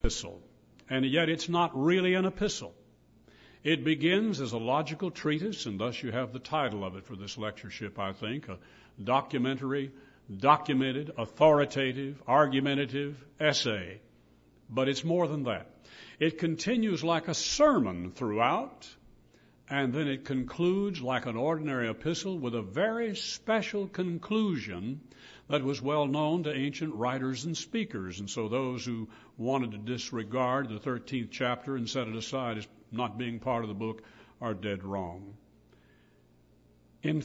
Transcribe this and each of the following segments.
epistle, and yet it's not really an epistle. It begins as a logical treatise, and thus you have the title of it for this lectureship, I think, a documentary, documented, authoritative, argumentative essay. But it's more than that. It continues like a sermon throughout, and then it concludes like an ordinary epistle with a very special conclusion that was well known to ancient writers and speakers. And so those who wanted to disregard the 13th chapter and set it aside as not being part of the book are dead wrong. In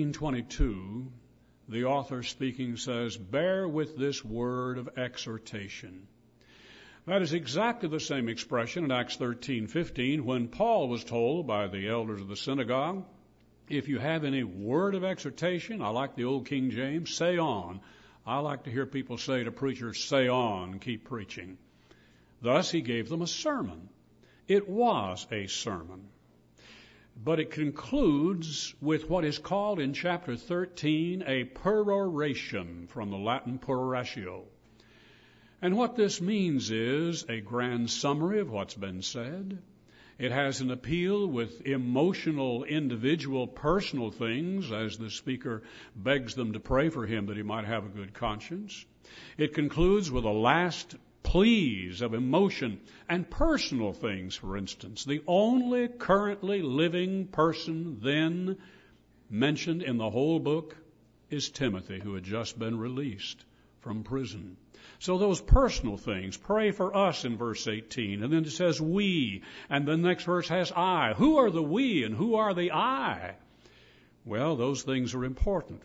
1322, the author speaking says, "Bear with this word of exhortation." That is exactly the same expression in Acts 13:15 when Paul was told by the elders of the synagogue, "If you have any word of exhortation," I like the old King James, "say on." I like to hear people say to preachers, "Say on, keep preaching." Thus he gave them a sermon. It was a sermon. But it concludes with what is called in chapter 13 a peroration, from the Latin peroratio. And what this means is a grand summary of what's been said. It has an appeal with emotional, individual, personal things as the speaker begs them to pray for him that he might have a good conscience. It concludes with a last pleas of emotion and personal things, for instance. The only currently living person then mentioned in the whole book is Timothy, who had just been released from prison. So those personal things, pray for us in verse 18, and then it says we, and the next verse has I. Who are the we and who are the I? Well, those things are important.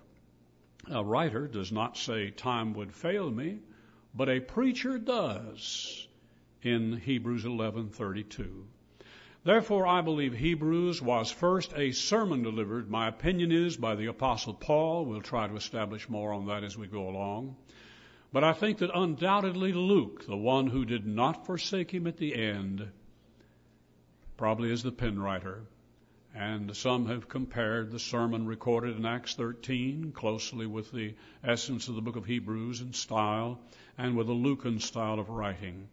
A writer does not say time would fail me, but a preacher does in Hebrews 11:32. Therefore, I believe Hebrews was first a sermon delivered, my opinion is, by the Apostle Paul. We'll try to establish more on that as we go along. But I think that undoubtedly Luke, the one who did not forsake him at the end, probably is the pen writer. And some have compared the sermon recorded in Acts 13 closely with the essence of the book of Hebrews in style and with the Lucan style of writing.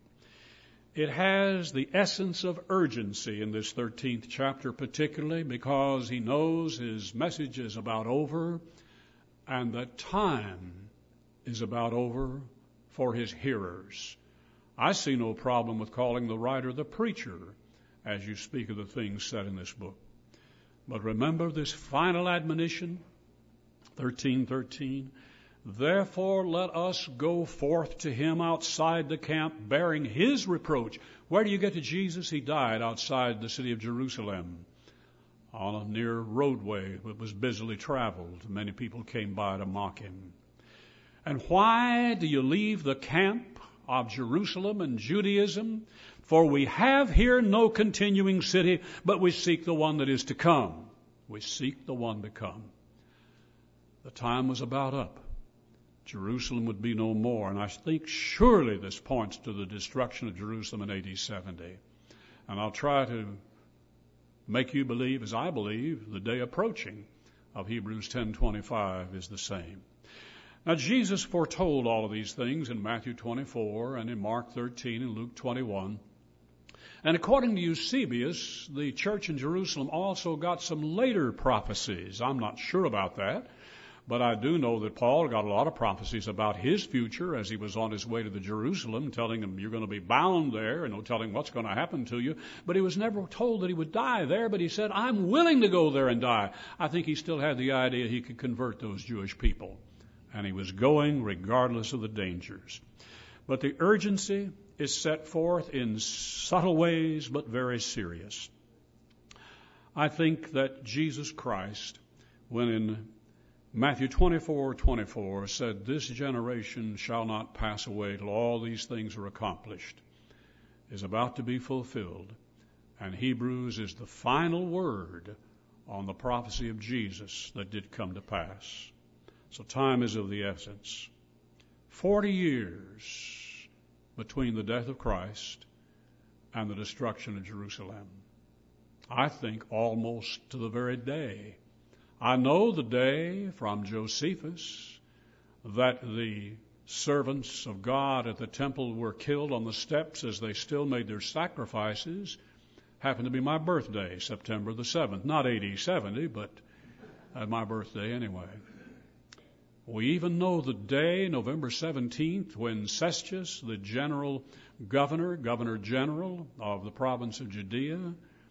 It has the essence of urgency in this 13th chapter, particularly because he knows his message is about over and that time is about over for his hearers. I see no problem with calling the writer the preacher as you speak of the things said in this book. But remember this final admonition, 13:13. Therefore let us go forth to him outside the camp, bearing his reproach. Where do you get to Jesus? He died outside the city of Jerusalem on a near roadway that was busily traveled. Many people came by to mock him. And why do you leave the camp of Jerusalem and Judaism? For we have here no continuing city, but we seek the one that is to come. We seek the one to come. The time was about up. Jerusalem would be no more. And I think surely this points to the destruction of Jerusalem in AD 70. And I'll try to make you believe, as I believe, the day approaching of Hebrews 10:25 is the same. Now, Jesus foretold all of these things in Matthew 24 and in Mark 13 and Luke 21. And according to Eusebius, the church in Jerusalem also got some later prophecies. I'm not sure about that, but I do know that Paul got a lot of prophecies about his future as he was on his way to the Jerusalem, telling him you're going to be bound there and telling what's going to happen to you. But he was never told that he would die there, but he said, I'm willing to go there and die. I think he still had the idea he could convert those Jewish people. And he was going regardless of the dangers. But the urgency is set forth in subtle ways, but very serious. I think that Jesus Christ, when in Matthew 24:24 said, this generation shall not pass away till all these things are accomplished, is about to be fulfilled. And Hebrews is the final word on the prophecy of Jesus that did come to pass. So time is of the essence. 40 years between the death of Christ and the destruction of Jerusalem. I think almost to the very day. I know the day from Josephus that the servants of God at the temple were killed on the steps as they still made their sacrifices. Happened to be my birthday, September the 7th. Not AD 70, but my birthday anyway. We even know the day, November 17th, when Cestius, the governor general of the province of Judea,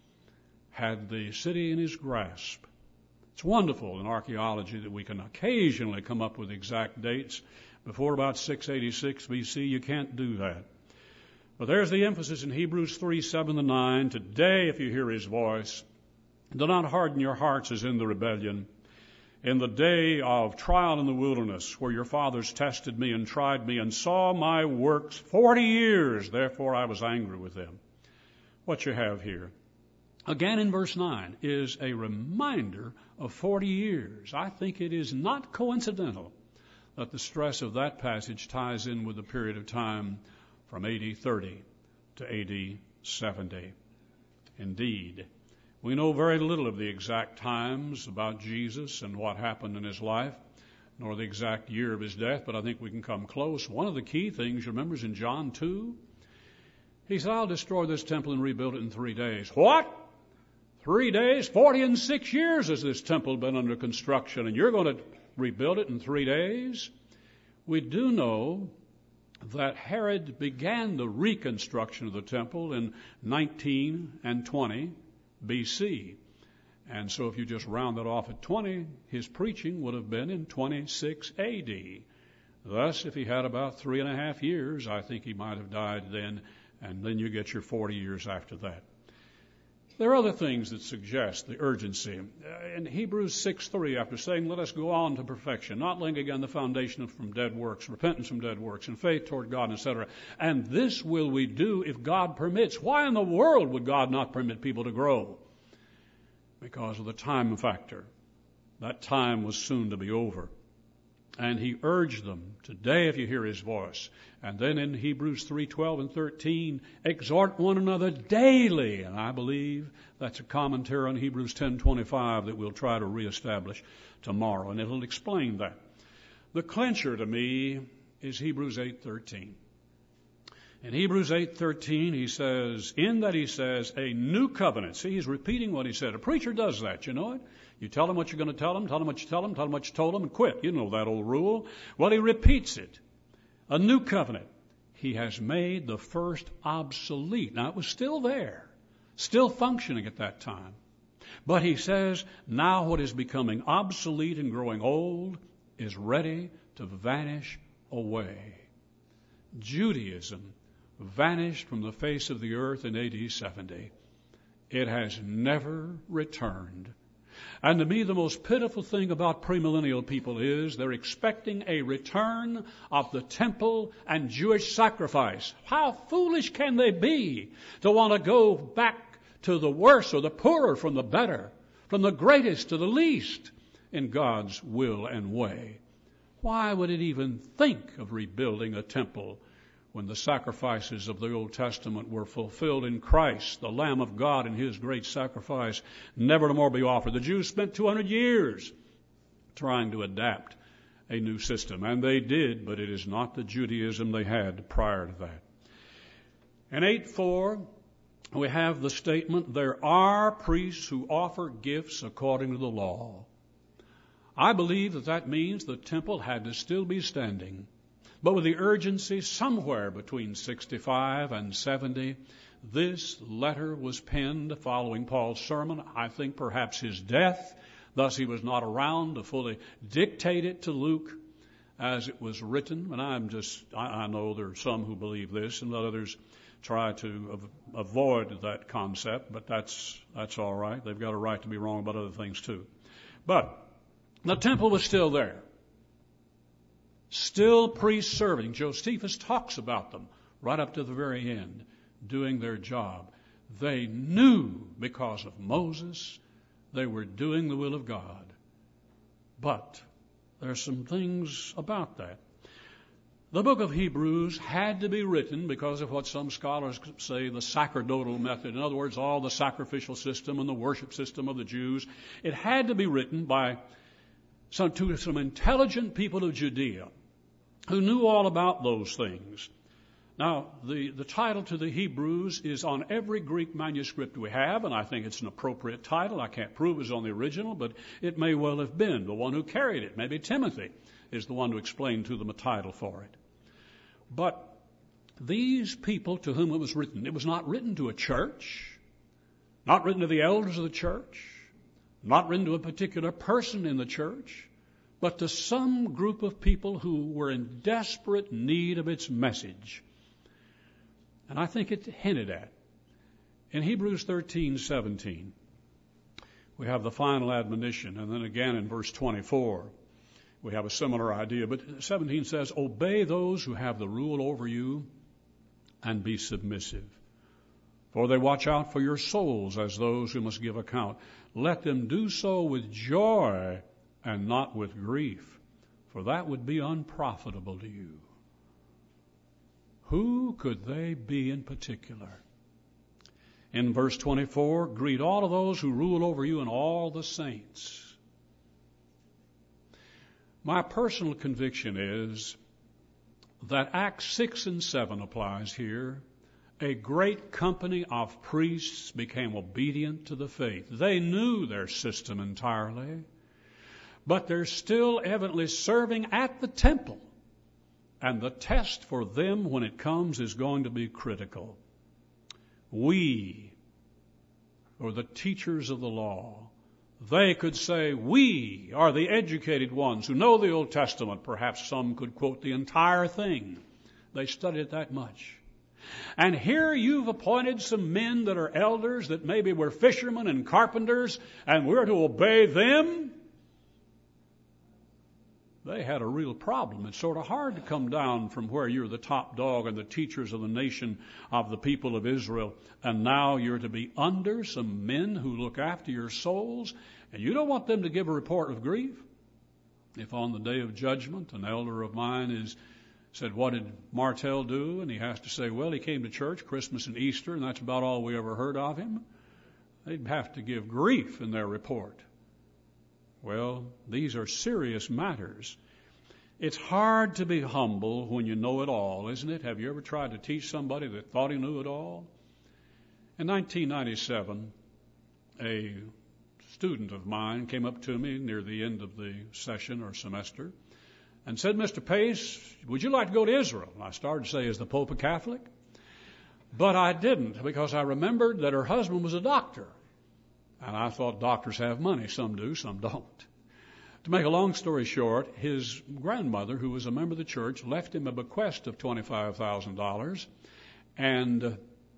had the city in his grasp. It's wonderful in archaeology that we can occasionally come up with exact dates. Before about 686 BC, you can't do that. But there's the emphasis in Hebrews 3:7-9. Today, if you hear his voice, do not harden your hearts as in the rebellion, in the day of trial in the wilderness, where your fathers tested me and tried me and saw my works 40 years. Therefore, I was angry with them. What you have here, again in verse 9, is a reminder of 40 years. I think it is not coincidental that the stress of that passage ties in with the period of time from AD 30 to AD 70. Indeed, we know very little of the exact times about Jesus and what happened in his life, nor the exact year of his death, but I think we can come close. One of the key things, you remember, is in John 2. He said, I'll destroy this temple and rebuild it in 3 days. What? 3 days? 46 years has this temple been under construction, and you're going to rebuild it in 3 days? We do know that Herod began the reconstruction of the temple in 19 and 20 BC. And so if you just round that off at 20, his preaching would have been in 26 AD. Thus, if he had about 3.5 years, I think he might have died then, and then you get your 40 years after that. There are other things that suggest the urgency. In Hebrews 6:3, after saying, let us go on to perfection, not laying again the foundation from dead works, repentance from dead works, and faith toward God, etc. And this will we do if God permits. Why in the world would God not permit people to grow? Because of the time factor. That time was soon to be over. And he urged them, today if you hear his voice. And then in Hebrews 3:12 and 13, exhort one another daily. And I believe that's a commentary on Hebrews 10:25 that we'll try to reestablish tomorrow. And it'll explain that. The clincher to me is Hebrews 8:13. In Hebrews 8:13, he says, a new covenant. See, he's repeating what he said. A preacher does that, you know it? You tell him what you're going to tell him what you tell him what you told him, and quit. You know that old rule. Well, he repeats it. A new covenant. He has made the first obsolete. Now, it was still there, still functioning at that time. But he says, now what is becoming obsolete and growing old is ready to vanish away. Judaism vanished from the face of the earth in AD 70. It has never returned. And to me, the most pitiful thing about premillennial people is they're expecting a return of the temple and Jewish sacrifice. How foolish can they be to want to go back to the worse or the poorer from the better, from the greatest to the least in God's will and way? Why would it even think of rebuilding a temple when the sacrifices of the Old Testament were fulfilled in Christ, the Lamb of God, and his great sacrifice never to more be offered? The Jews spent 200 years trying to adapt a new system, and they did, but it is not the Judaism they had prior to that. In 8:4, we have the statement, there are priests who offer gifts according to the law. I believe that means the temple had to still be standing. But with the urgency somewhere between 65 and 70, this letter was penned following Paul's sermon, I think perhaps his death. Thus he was not around to fully dictate it to Luke as it was written. And I know there are some who believe this and others try to avoid that concept, but that's all right. They've got a right to be wrong about other things too. But the temple was still there. Still priests serving. Josephus talks about them right up to the very end, doing their job. They knew because of Moses they were doing the will of God. But there's some things about that. The book of Hebrews had to be written because of what some scholars say the sacerdotal method. In other words, all the sacrificial system and the worship system of the Jews. It had to be written by some intelligent people of Judea who knew all about those things. Now, the title to the Hebrews is on every Greek manuscript we have, and I think it's an appropriate title. I can't prove it's on the original, but it may well have been. The one who carried it, maybe Timothy, is the one to explain to them a title for it. But these people to whom it was not written to a church, not written to the elders of the church, not written to a particular person in the church, but to some group of people who were in desperate need of its message. And I think it's hinted at. In Hebrews 13:17, we have the final admonition, and then again in verse 24, we have a similar idea. But 17 says, "Obey those who have the rule over you, and be submissive. For they watch out for your souls as those who must give account. Let them do so with joy and not with grief, for that would be unprofitable to you." Who could they be in particular? In verse 24, greet all of those who rule over you and all the saints. My personal conviction is that Acts 6 and 7 applies here. A great company of priests became obedient to the faith. They knew their system entirely, but they're still evidently serving at the temple. And the test for them when it comes is going to be critical. We, or the teachers of the law, they could say, we are the educated ones who know the Old Testament. Perhaps some could quote the entire thing. They studied it that much. And here you've appointed some men that are elders that maybe were fishermen and carpenters, and we're to obey them? They had a real problem. It's sort of hard to come down from where you're the top dog and the teachers of the nation of the people of Israel, and now you're to be under some men who look after your souls, and you don't want them to give a report of grief. If on the day of judgment an elder of mine said, "What did Martell do?" and he has to say, "Well, he came to church Christmas and Easter, and that's about all we ever heard of him," they'd have to give grief in their report. Well, these are serious matters. It's hard to be humble when you know it all, isn't it? Have you ever tried to teach somebody that thought he knew it all? In 1997, a student of mine came up to me near the end of the session or semester and said, "Mr. Pace, would you like to go to Israel?" And I started to say, "Is the Pope a Catholic?" But I didn't, because I remembered that her husband was a doctor. And I thought doctors have money. Some do, some don't. To make a long story short, his grandmother, who was a member of the church, left him a bequest of $25,000, and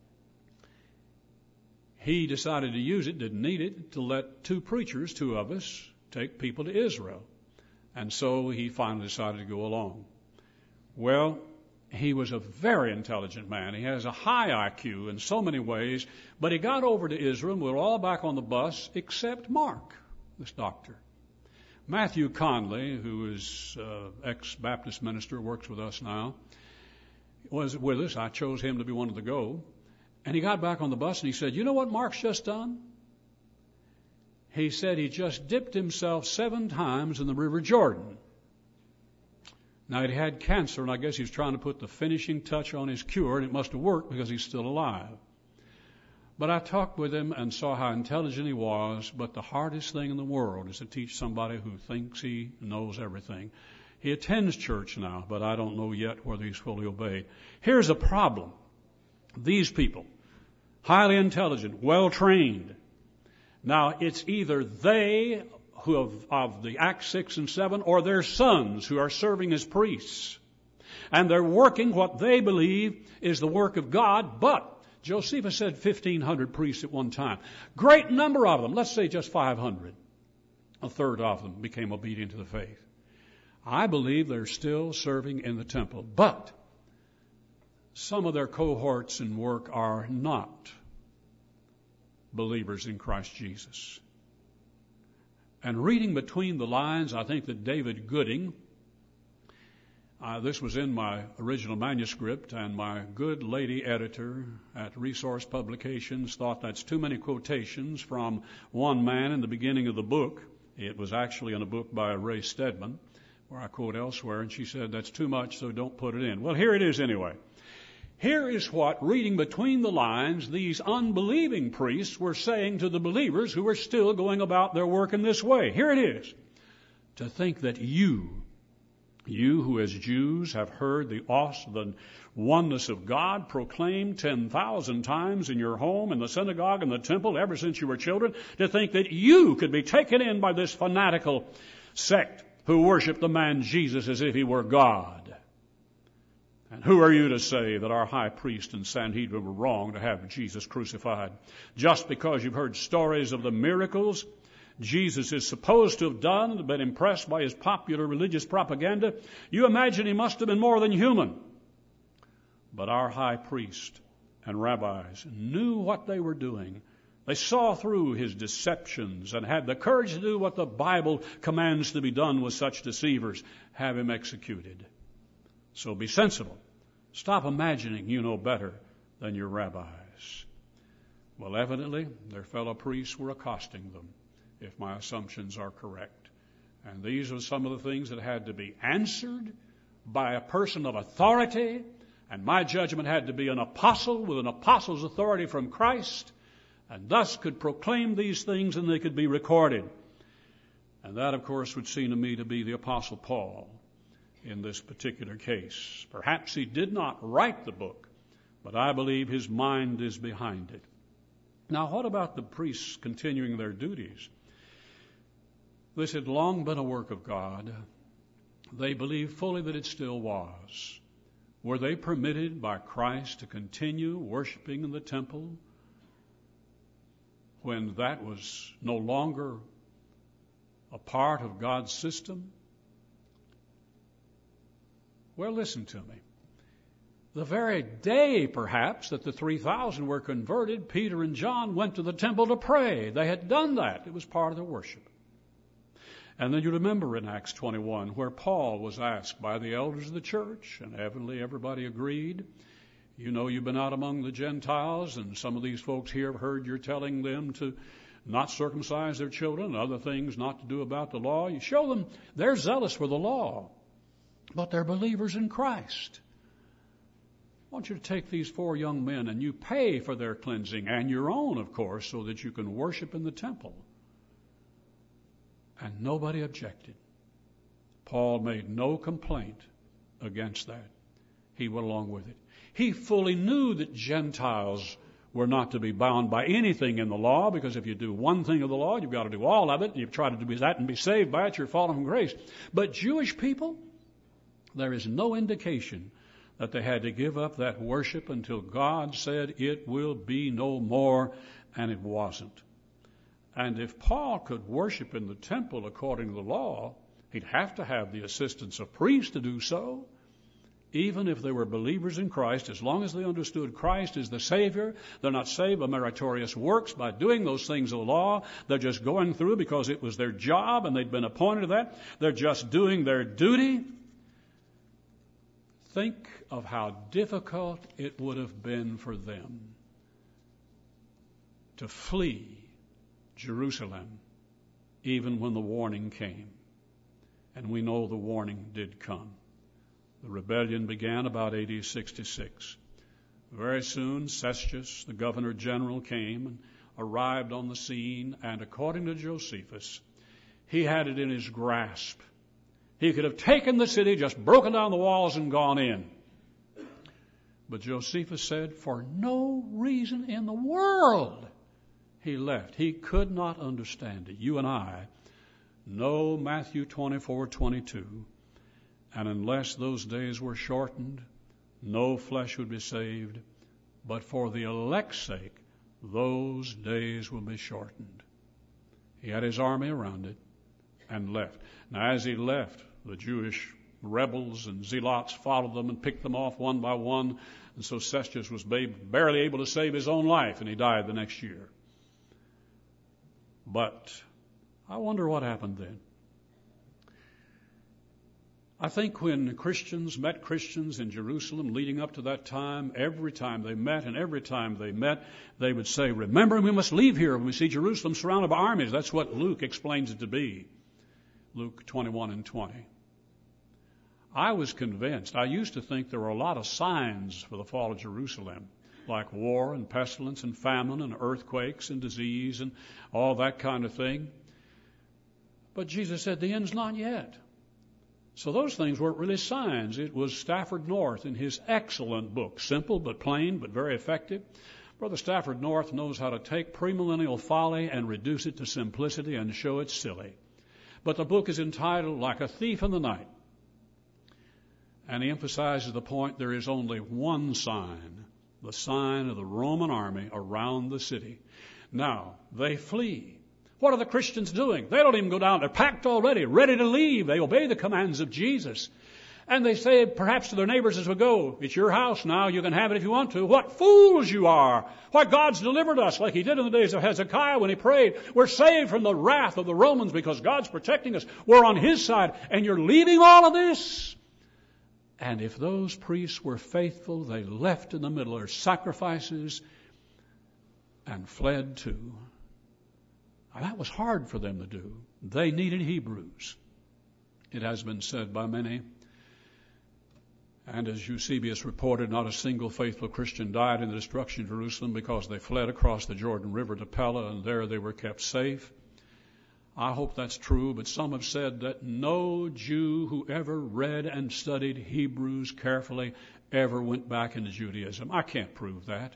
he decided to use it, didn't need it, to let two of us, take people to Israel. And so he finally decided to go along. Well, he was a very intelligent man. He has a high IQ in so many ways, but he got over to Israel, and we were all back on the bus except Mark, this doctor. Matthew Conley, who is ex-Baptist minister, works with us now, was with us. I chose him to be one of the go. And he got back on the bus and he said, "You know what Mark's just done?" He said he just dipped himself 7 times in the River Jordan. Now, he had cancer, and I guess he was trying to put the finishing touch on his cure, and it must have worked because he's still alive. But I talked with him and saw how intelligent he was, but the hardest thing in the world is to teach somebody who thinks he knows everything. He attends church now, but I don't know yet whether he's fully obeyed. Here's a problem. These people, highly intelligent, well-trained. Now, it's either they who of the Acts 6 and 7, or their sons who are serving as priests. And they're working what they believe is the work of God, but Josephus said 1,500 priests at one time. Great number of them, let's say just 500. A third of them became obedient to the faith. I believe they're still serving in the temple, but some of their cohorts in work are not believers in Christ Jesus. And reading between the lines, I think that David Gooding, this was in my original manuscript, and my good lady editor at Resource Publications thought that's too many quotations from one man in the beginning of the book. It was actually in a book by Ray Stedman, where I quote elsewhere, and she said, that's too much, so don't put it in. Well, here it is anyway. Here is what, reading between the lines, these unbelieving priests were saying to the believers who were still going about their work in this way. Here it is. To think that you who as Jews have heard the oneness of God proclaimed 10,000 times in your home, in the synagogue, in the temple, ever since you were children, to think that you could be taken in by this fanatical sect who worship the man Jesus as if he were God. And who are you to say that our high priest and Sanhedrin were wrong to have Jesus crucified? Just because you've heard stories of the miracles Jesus is supposed to have done and been impressed by his popular religious propaganda, you imagine he must have been more than human. But our high priest and rabbis knew what they were doing. They saw through his deceptions and had the courage to do what the Bible commands to be done with such deceivers, have him executed. So be sensible. Stop imagining you know better than your rabbis. Well, evidently, their fellow priests were accosting them, if my assumptions are correct. And these are some of the things that had to be answered by a person of authority, and my judgment had to be an apostle with an apostle's authority from Christ, and thus could proclaim these things and they could be recorded. And that, of course, would seem to me to be the Apostle Paul in this particular case. Perhaps he did not write the book, but I believe his mind is behind it. Now, what about the priests continuing their duties? This had long been a work of God. They believed fully that it still was. Were they permitted by Christ to continue worshiping in the temple when that was no longer a part of God's system? Well, listen to me. The very day, perhaps, that the 3,000 were converted, Peter and John went to the temple to pray. They had done that. It was part of their worship. And then you remember in Acts 21 where Paul was asked by the elders of the church, and evidently everybody agreed. You know, you've been out among the Gentiles, and some of these folks here have heard you're telling them to not circumcise their children and other things not to do about the law. You show them they're zealous for the law, but they're believers in Christ. I want you to take these 4 young men and you pay for their cleansing and your own, of course, so that you can worship in the temple. And nobody objected. Paul made no complaint against that. He went along with it. He fully knew that Gentiles were not to be bound by anything in the law, because if you do one thing of the law, you've got to do all of it. And you've tried to do that and be saved by it, you're fallen from grace. But Jewish people, there is no indication that they had to give up that worship until God said it will be no more, and it wasn't. And if Paul could worship in the temple according to the law, he'd have to have the assistance of priests to do so. Even if they were believers in Christ, as long as they understood Christ is the Savior, they're not saved by meritorious works by doing those things of the law. They're just going through because it was their job and they'd been appointed to that. They're just doing their duty. Think of how difficult it would have been for them to flee Jerusalem, even when the warning came. And we know the warning did come. The rebellion began about AD 66. Very soon, Cestius, the governor general, came and arrived on the scene, and according to Josephus, he had it in his grasp. He could have taken the city, just broken down the walls and gone in. But Josephus said, for no reason in the world, he left. He could not understand it. You and I know Matthew 24:22. And unless those days were shortened, no flesh would be saved. But for the elect's sake, those days will be shortened. He had his army around it and left. Now, as he left, the Jewish rebels and zealots followed them and picked them off one by one. And so Cestius was barely able to save his own life, and he died the next year. But I wonder what happened then. I think when Christians met Christians in Jerusalem leading up to that time, every time they met, they would say, remember, we must leave here when we see Jerusalem surrounded by armies. That's what Luke explains it to be. Luke 21:20. I was convinced. I used to think there were a lot of signs for the fall of Jerusalem, like war and pestilence and famine and earthquakes and disease and all that kind of thing. But Jesus said the end's not yet. So those things weren't really signs. It was Stafford North in his excellent book, simple but plain but very effective. Brother Stafford North knows how to take premillennial folly and reduce it to simplicity and show it silly. But the book is entitled Like a Thief in the Night. And he emphasizes the point there is only one sign, the sign of the Roman army around the city. Now, they flee. What are the Christians doing? They don't even go down. They're packed already, ready to leave. They obey the commands of Jesus. And they say perhaps to their neighbors as we go, it's your house now, you can have it if you want to. What fools you are! Why, God's delivered us like he did in the days of Hezekiah when he prayed. We're saved from the wrath of the Romans because God's protecting us. We're on his side, and you're leaving all of this? And if those priests were faithful, they left in the middle their sacrifices and fled too. Now, that was hard for them to do. They needed Hebrews. It has been said by many, and as Eusebius reported, not a single faithful Christian died in the destruction of Jerusalem because they fled across the Jordan River to Pella, and there they were kept safe. I hope that's true, but some have said that no Jew who ever read and studied Hebrews carefully ever went back into Judaism. I can't prove that,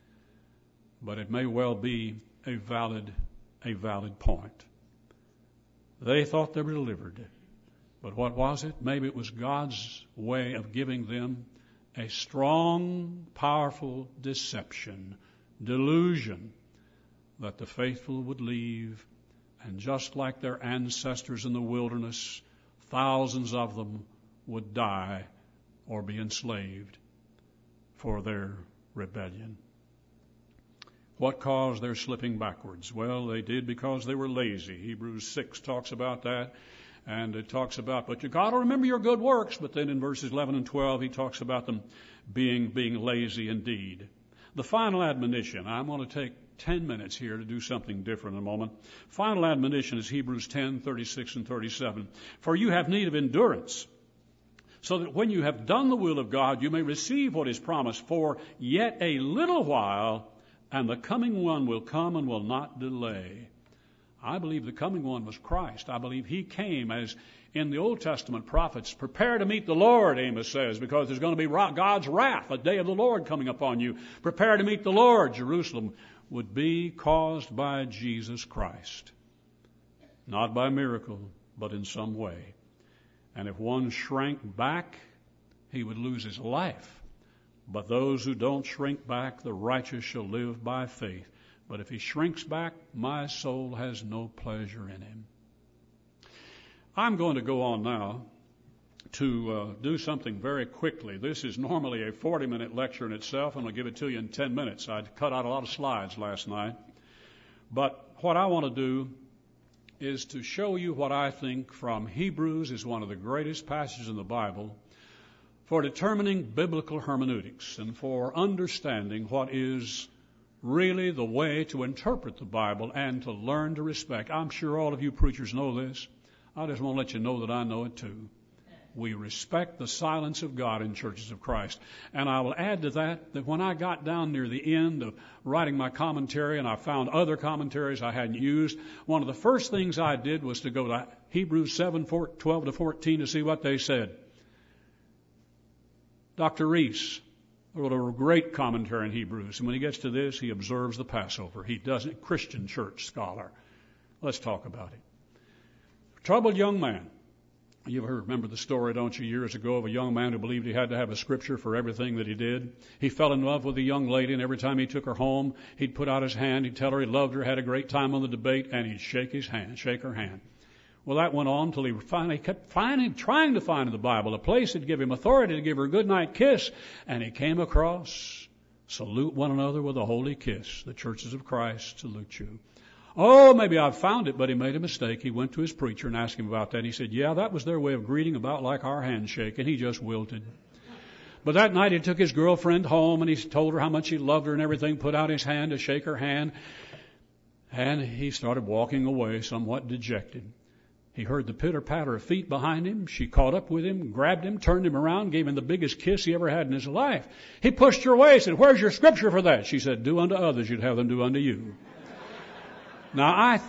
but it may well be a valid point. They thought they were delivered, but what was it? Maybe it was God's way of giving them a strong, powerful deception, delusion, that the faithful would leave. And just like their ancestors in the wilderness, thousands of them would die or be enslaved for their rebellion. What caused their slipping backwards? Well, they did because they were lazy. Hebrews 6 talks about that. And it talks about, but you got to remember your good works. But then in verses 11 and 12, he talks about them being lazy indeed. The final admonition, I'm going to take 10 minutes here to do something different in a moment. Final admonition is Hebrews 10, 36 and 37. For you have need of endurance, so that when you have done the will of God, you may receive what is promised. For yet a little while, and the coming one will come and will not delay. I believe the coming one was Christ. I believe he came as in the Old Testament prophets, prepare to meet the Lord, Amos says, because there's going to be God's wrath, a day of the Lord coming upon you. Prepare to meet the Lord. Jerusalem would be caused by Jesus Christ. Not by miracle, but in some way. And if one shrank back, he would lose his life. But those who don't shrink back, the righteous shall live by faith. But if he shrinks back, my soul has no pleasure in him. I'm going to go on now to do something very quickly. This is normally a 40-minute lecture in itself, and I'll give it to you in 10 minutes. I cut out a lot of slides last night. But what I want to do is to show you what I think from Hebrews is one of the greatest passages in the Bible for determining biblical hermeneutics and for understanding what is really the way to interpret the Bible and to learn to respect. I'm sure all of you preachers know this. I just want to let you know that I know it too. We respect the silence of God in churches of Christ. And I will add to that when I got down near the end of writing my commentary and I found other commentaries I hadn't used, one of the first things I did was to go to Hebrews 7, 12 to 14 to see what they said. Dr. Reese wrote a great commentary on Hebrews. And when he gets to this, he observes the Passover. He doesn't. Christian church scholar. Let's talk about it. Troubled young man. You ever remember the story, don't you, years ago of a young man who believed he had to have a scripture for everything that he did? He fell in love with a young lady, and every time he took her home, he'd put out his hand, he'd tell her he loved her, had a great time on the debate, and he'd shake her hand. Well, that went on until he finally kept trying to find in the Bible a place that'd give him authority to give her a goodnight kiss, and he came across, salute one another with a holy kiss. The churches of Christ salute you. Oh, maybe I've found it, but he made a mistake. He went to his preacher and asked him about that. And he said, yeah, that was their way of greeting, about like our handshake. And he just wilted. But that night he took his girlfriend home and he told her how much he loved her and everything, put out his hand to shake her hand. And he started walking away somewhat dejected. He heard the pitter-patter of feet behind him. She caught up with him, grabbed him, turned him around, gave him the biggest kiss he ever had in his life. He pushed her away and said, "Where's your scripture for that?" She said, "Do unto others, you'd have them do unto you." Now, I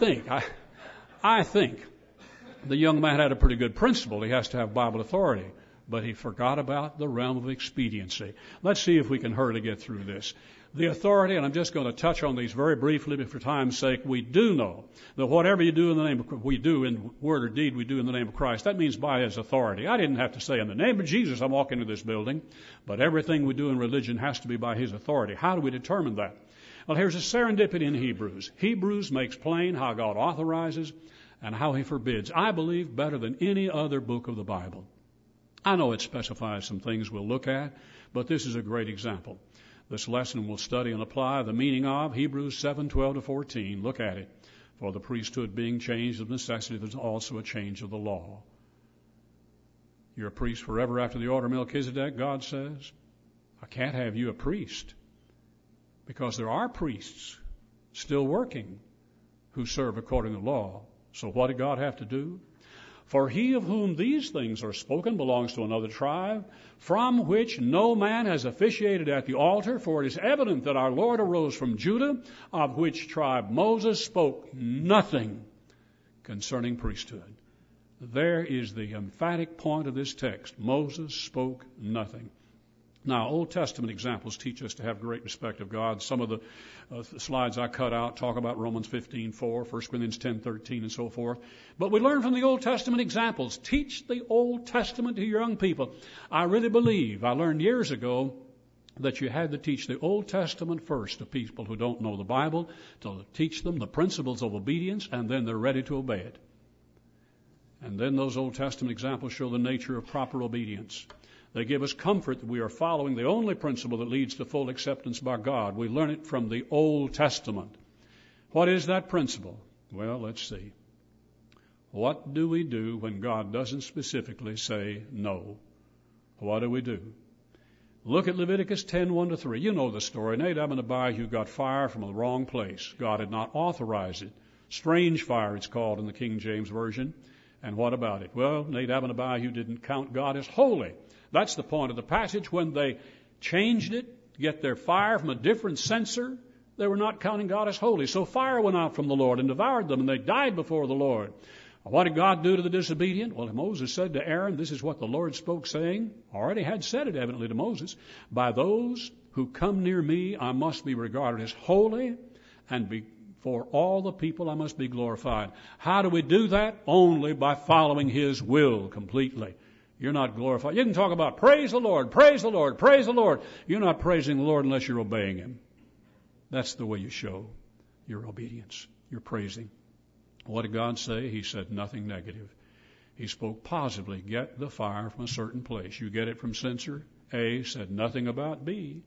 think the young man had a pretty good principle. He has to have Bible authority. But he forgot about the realm of expediency. Let's see if we can hurry to get through this. The authority, and I'm just going to touch on these very briefly, but for time's sake, we do know that whatever you do in the name of, we do in word or deed, we do in the name of Christ. That means by His authority. I didn't have to say, in the name of Jesus, I'm walking into this building. But everything we do in religion has to be by His authority. How do we determine that? Well, here's a serendipity in Hebrews. Hebrews makes plain how God authorizes and how He forbids. I believe better than any other book of the Bible. I know it specifies some things we'll look at, but this is a great example. This lesson will study and apply the meaning of Hebrews 7:12-14. Look at it. For the priesthood being changed of necessity, there's also a change of the law. You're a priest forever after the order of Melchizedek, God says. I can't have you a priest, because there are priests still working who serve according to law. So what did God have to do? For he of whom these things are spoken belongs to another tribe, from which no man has officiated at the altar, for it is evident that our Lord arose from Judah, of which tribe Moses spoke nothing concerning priesthood. There is the emphatic point of this text. Moses spoke nothing. Now, Old Testament examples teach us to have great respect of God. Some of the slides I cut out talk about Romans 15:4, 1 Corinthians 10:13, and so forth. But we learn from the Old Testament examples. Teach the Old Testament to your young people. I really believe, I learned years ago, that you had to teach the Old Testament first to people who don't know the Bible, to teach them the principles of obedience, and then they're ready to obey it. And then those Old Testament examples show the nature of proper obedience. They give us comfort that we are following the only principle that leads to full acceptance by God. We learn it from the Old Testament. What is that principle? Well, let's see. What do we do when God doesn't specifically say no? What do we do? Look at Leviticus 10:1-3. You know the story. Nadab and Abihu got fire from the wrong place. God had not authorized it. Strange fire, it's called in the King James Version. And what about it? Well, Nadab and Abihu didn't count God as holy. That's the point of the passage. When they changed it, get their fire from a different censer, they were not counting God as holy. So fire went out from the Lord and devoured them, and they died before the Lord. What did God do to the disobedient? Well, Moses said to Aaron, this is what the Lord spoke, saying, already had said it evidently to Moses, by those who come near me I must be regarded as holy, and before all the people I must be glorified. How do we do that? Only by following His will completely. You're not glorified. You can talk about praise the Lord, praise the Lord, praise the Lord. You're not praising the Lord unless you're obeying Him. That's the way you show your obedience. You're praising. What did God say? He said nothing negative. He spoke positively. Get the fire from a certain place. You get it from censer A, said nothing about B.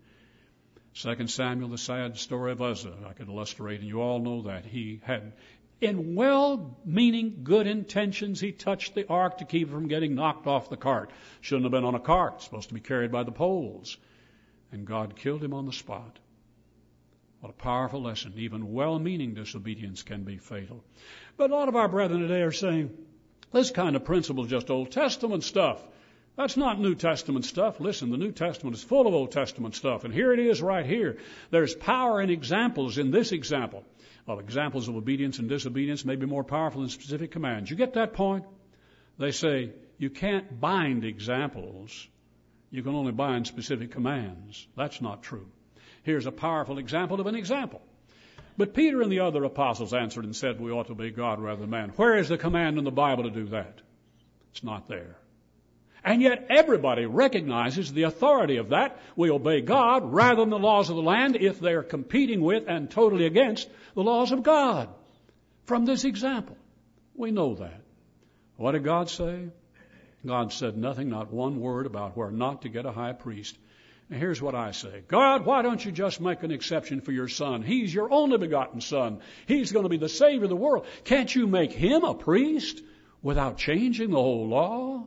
2 Samuel, the sad story of Uzzah, I could illustrate, and you all know that. He had, in well-meaning good intentions, he touched the ark to keep it from getting knocked off the cart. Shouldn't have been on a cart. It's supposed to be carried by the poles. And God killed him on the spot. What a powerful lesson. Even well-meaning disobedience can be fatal. But a lot of our brethren today are saying, this kind of principle is just Old Testament stuff. That's not New Testament stuff. Listen, the New Testament is full of Old Testament stuff. And here it is right here. There's power in examples in this example. Well, examples of obedience and disobedience may be more powerful than specific commands. You get that point? They say you can't bind examples. You can only bind specific commands. That's not true. Here's a powerful example of an example. But Peter and the other apostles answered and said we ought to obey God rather than man. Where is the command in the Bible to do that? It's not there. And yet everybody recognizes the authority of that. We obey God rather than the laws of the land if they're competing with and totally against the laws of God. From this example, we know that. What did God say? God said nothing, not one word about where not to get a high priest. Now here's what I say. God, why don't you just make an exception for your Son? He's your only begotten Son. He's going to be the Savior of the world. Can't you make Him a priest without changing the whole law?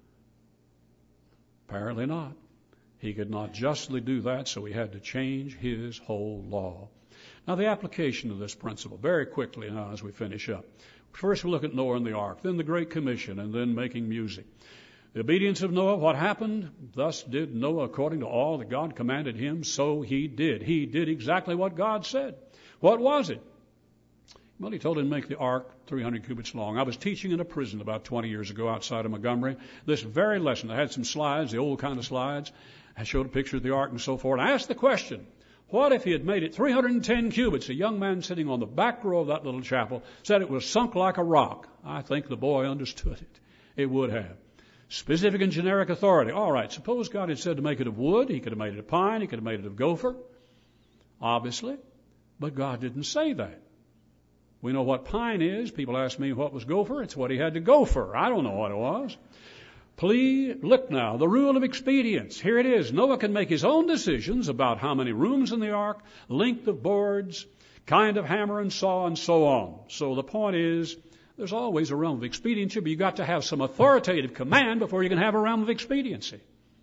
Apparently not. He could not justly do that, so He had to change His whole law. Now, the application of this principle, very quickly now as we finish up. First, we look at Noah and the ark, then the Great Commission, and then making music. The obedience of Noah, what happened? Thus did Noah according to all that God commanded him, so he did. He did exactly what God said. What was it? Well, he told him to make the ark 300 cubits long. I was teaching in a prison about 20 years ago outside of Montgomery. This very lesson, I had some slides, the old kind of slides. I showed a picture of the ark and so forth. I asked the question, what if he had made it 310 cubits? A young man sitting on the back row of that little chapel said it was sunk like a rock. I think the boy understood it. It would have. Specific and generic authority. All right, suppose God had said to make it of wood. He could have made it of pine. He could have made it of gopher. Obviously. But God didn't say that. We know what pine is. People ask me what was gopher. It's what he had to go for. I don't know what it was. Please look now, the rule of expedience. Here it is. Noah can make his own decisions about how many rooms in the ark, length of boards, kind of hammer and saw, and so on. So the point is, there's always a realm of expediency, but you've got to have some authoritative command before you can have a realm of expediency.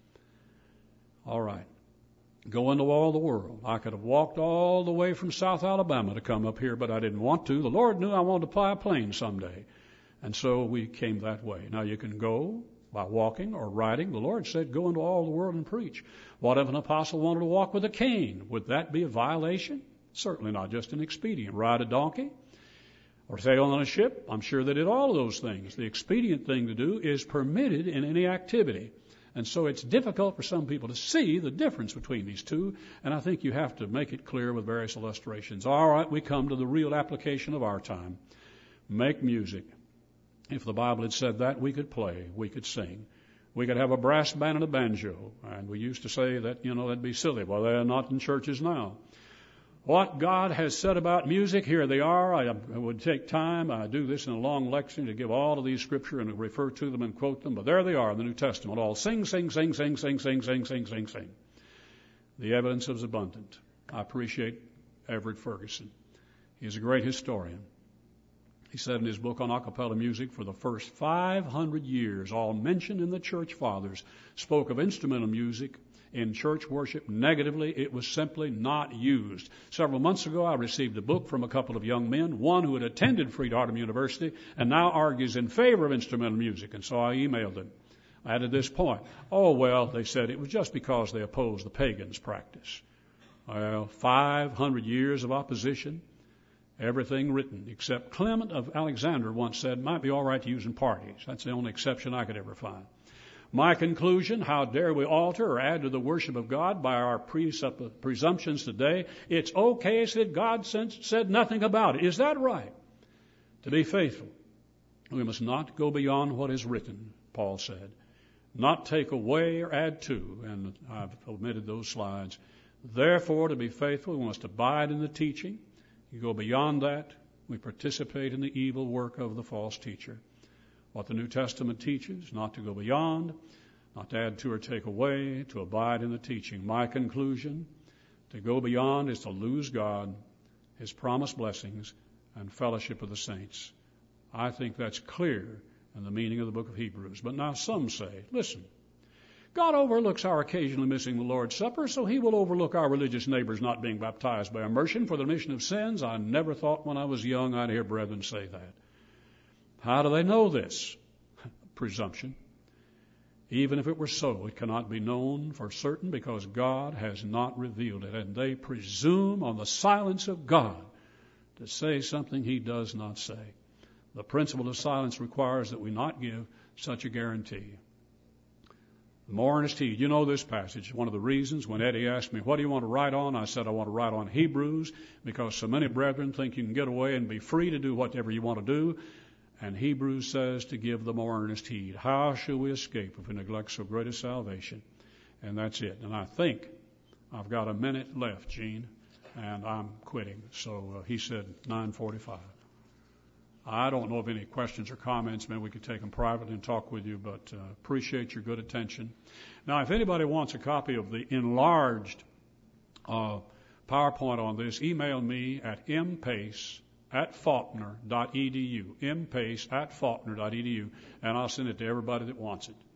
All right. Go into all the world. I could have walked all the way from South Alabama to come up here, but I didn't want to. The Lord knew I wanted to fly a plane someday. And so we came that way. Now you can go by walking or riding. The Lord said, go into all the world and preach. What if an apostle wanted to walk with a cane? Would that be a violation? Certainly not, just an expedient. Ride a donkey or sail on a ship. I'm sure they did all of those things. The expedient thing to do is permitted in any activity. And so it's difficult for some people to see the difference between these two, and I think you have to make it clear with various illustrations. All right, we come to the real application of our time. Make music. If the Bible had said that, we could play, we could sing. We could have a brass band and a banjo, and we used to say that, that'd be silly. Well, they're not in churches now. What God has said about music, here they are. I would take time. I do this in a long lecture to give all of these scripture and refer to them and quote them. But there they are in the New Testament. All sing, sing, sing, sing, sing, sing, sing, sing, sing, sing. The evidence is abundant. I appreciate Everett Ferguson. He's a great historian. He said in his book on a cappella music, for the first 500 years, all mentioned in the church fathers spoke of instrumental music in church worship negatively. It was simply not used. Several months ago, I received a book from a couple of young men, one who had attended Freed-Hardeman University and now argues in favor of instrumental music. And so I emailed them. I added this point. Oh, well, they said it was just because they opposed the pagans' practice. Well, 500 years of opposition, everything written, except Clement of Alexandria once said it might be all right to use in parties. That's the only exception I could ever find. My conclusion, how dare we alter or add to the worship of God by our presumptions today? It's okay, said God said nothing about it. Is that right? To be faithful, we must not go beyond what is written, Paul said. Not take away or add to, and I've omitted those slides. Therefore, to be faithful, we must abide in the teaching. You go beyond that, we participate in the evil work of the false teacher. What the New Testament teaches, not to go beyond, not to add to or take away, to abide in the teaching. My conclusion, to go beyond is to lose God, His promised blessings, and fellowship of the saints. I think that's clear in the meaning of the book of Hebrews. But now some say, listen, God overlooks our occasionally missing the Lord's Supper, so He will overlook our religious neighbors not being baptized by immersion for the remission of sins. I never thought when I was young I'd hear brethren say that. How do they know this? Presumption. Even if it were so, it cannot be known for certain because God has not revealed it. And they presume on the silence of God to say something He does not say. The principle of silence requires that we not give such a guarantee. The more earnest heed. You know this passage. One of the reasons when Eddie asked me, what do you want to write on? I said, I want to write on Hebrews because so many brethren think you can get away and be free to do whatever you want to do. And Hebrews says to give the more earnest heed. How shall we escape if we neglect so great a salvation? And that's it. And I think I've got a minute left, Gene, and I'm quitting. So he said 9:45. I don't know of any questions or comments. Maybe we could take them privately and talk with you, but appreciate your good attention. Now, if anybody wants a copy of the enlarged PowerPoint on this, email me at mpace@faulkner.edu, mpace@faulkner.edu, and I'll send it to everybody that wants it.